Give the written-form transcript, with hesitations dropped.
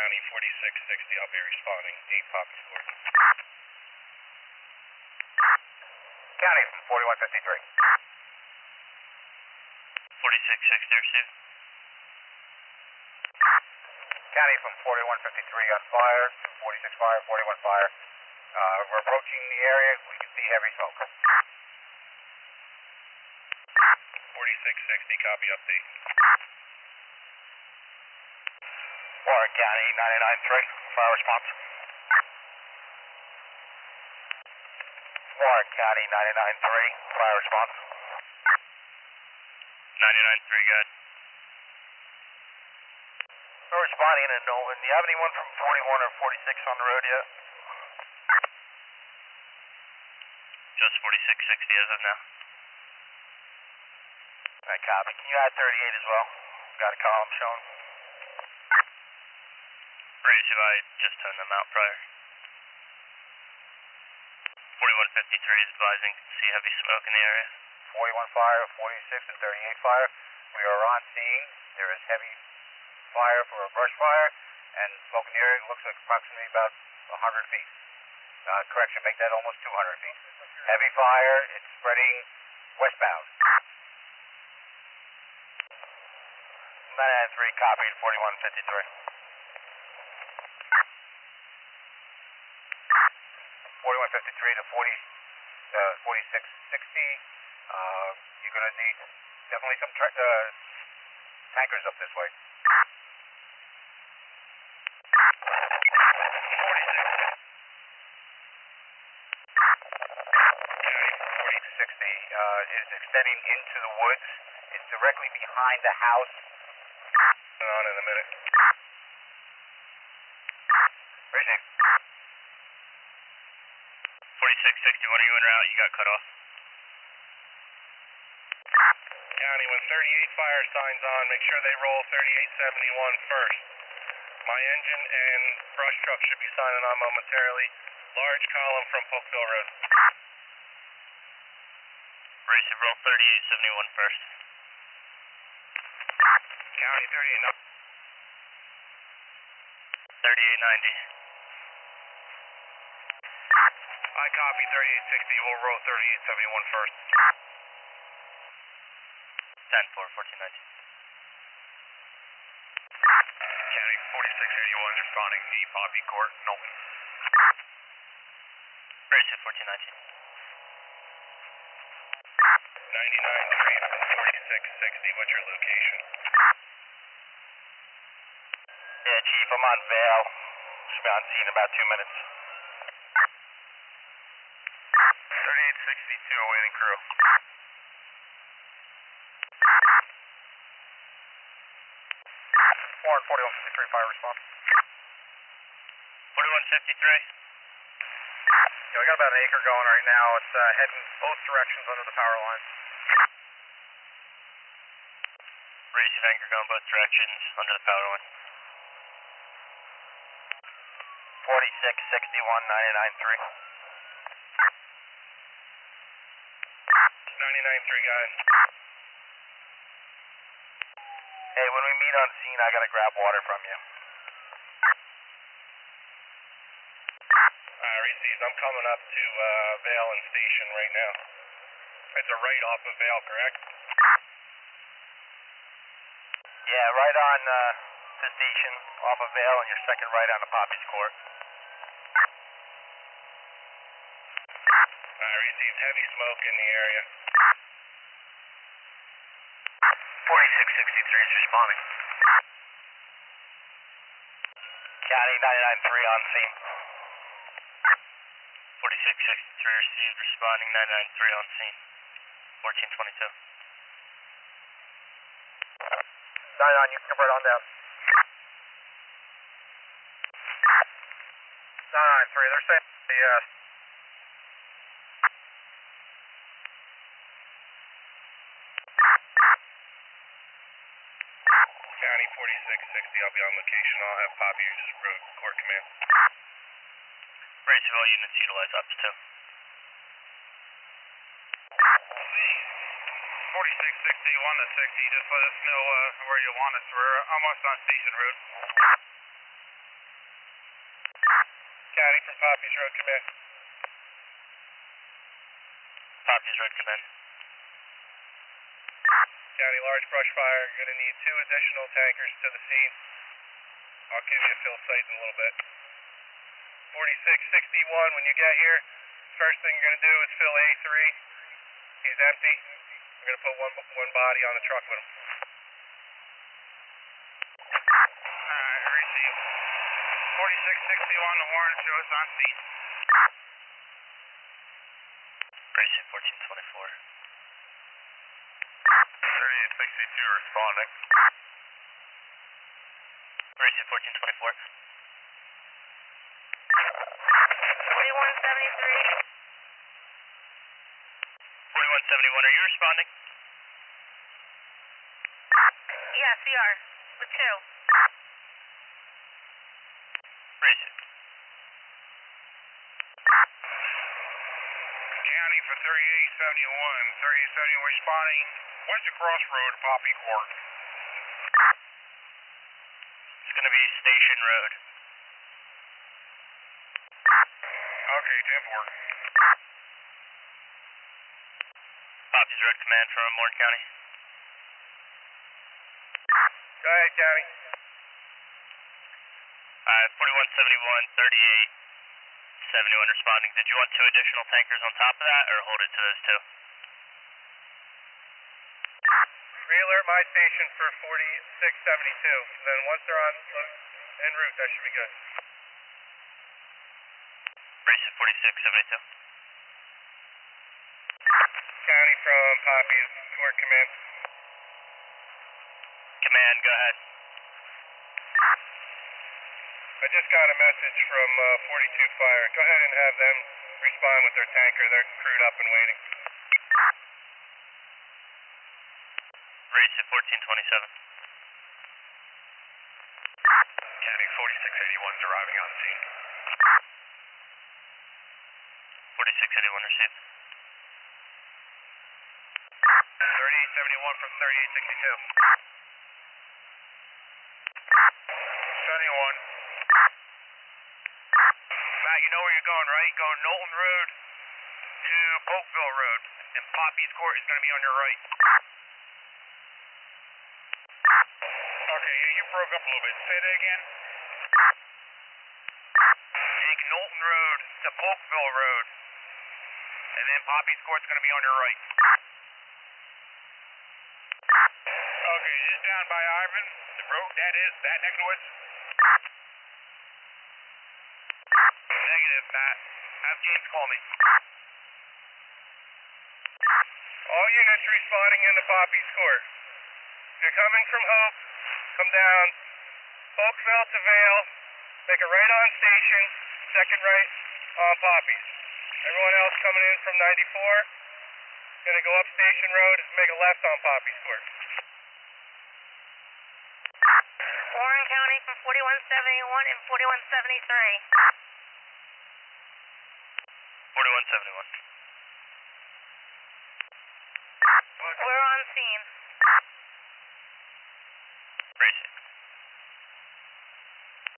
County 4660, I'll be responding. 8 Poppy Court. County from 4153. 4660 received. County from 4153 on fire, 46 fire, 41 fire. We're approaching the area, we can see heavy smoke. 4660, copy update. Warren County 993, fire response. Warren County 993, fire response. 99.3, good. We're responding to Nolan. Do you have anyone from 41 or 46 on the road yet? Just 4660 as of now. Alright, copy. Can you add 38 as well? Got a column showing. Raise, I just turned them out prior. 4153 is advising, see heavy smoke in the area. 41 fire, 46 and 38 fire. We are on scene. There is heavy fire for a brush fire, and smoke in the area looks like approximately about 100 feet. Correction, make that almost 200 feet. Heavy fire, it's spreading westbound. 993, copied, 4153. 4153 to 4660. You're going to need definitely some tankers up this way. 4060 is extending into the woods. It's directly behind the house. On in a minute. Appreciate it. 4660, when are you en route? You got cut off. County, when 38 fire signs on, make sure they roll 3871 first. My engine and brush truck should be signing on momentarily. Large column from Polkville Road. Race, roll 3871 first. County 38. 3890. I copy 3860. We'll roll 3871 first. 10-4, 1419. County 4681 responding to Poppy Court, Nolan. Race at 1419. 99.3 from 4660. What's your location? Yeah, Chief, I'm on Vale. Should be on scene in about 2 minutes. 3862, awaiting crew. Warren 4153, fire response. 4153. Yeah, we got about an acre going right now. It's heading both directions under the power line. Race and anchor going both directions under the power line. 4661, 993. 99.3, guys. Hey, when we meet on scene, I gotta grab water from you. Received. I'm coming up to Vale and Station right now. It's a right off of Vale, correct? Yeah, right on the station off of Vale and your second right on the Poppy's Court. Received heavy smoke in the area. 4663 is responding. County 993 on scene. 4663 received, responding 993 on scene. 1422. 99, you can convert on down. 993, they're saying the County 4660, I'll be on location. I'll have Poppy just road court command. Race of all units utilize up to 2. 4660, 1 to 60, just let us know where you want us. We're almost on Station Road. from Poppies Road Command. Poppies Road Command. County, large brush fire. You're going to need 2 additional tankers to the scene. I'll give you a fill site in a little bit. 4661, when you get here, first thing you're going to do is fill A3. He's empty. We're going to put one body on the truck with him. Alright, receive. 4661, the warrant shows on scene. Receive 1424. 3862 responding. Receive 1424. 4173. 4171, are you responding? Yes, we are. With 2. Receive. County for 3871. 3871 responding. What's the crossroad of Poppy Court? It's going to be Station Road. Okay, 10-4. Poppies Road Command from Morton County. Go ahead, County. 4171, 3871 responding. Did you want 2 additional tankers on top of that, or hold it to those 2? Re-alert my station for 4672. Then once they're en route, that should be good. Receive 4672. County from Poppies Court Command. Command, go ahead. I just got a message from 42 Fire. Go ahead and have them respond with their tanker. They're crewed up and waiting. Receive 1427. County 4681 is arriving on scene. 4681 received. 3871 from 3862. 71. Matt, you know where you're going, right? Go Knowlton Road to Polkville Road, and Poppy's Court is going to be on your right. Okay, you broke up a little bit. Say that again. Take Knowlton Road to Polkville Road, and then Poppy's Court's going to be on your right. Okay, just down by Ivan, the road that next to us? Negative, Matt. Have James call me. All units responding into Poppy's Court. If you're coming from Hope, come down Polkville to Vale, make a right on station, second right on Poppies. Everyone else coming in from 94, gonna go up Station Road, make a left on Poppy's Court. Warren County from 4171 and 4173. 4171. We're on scene.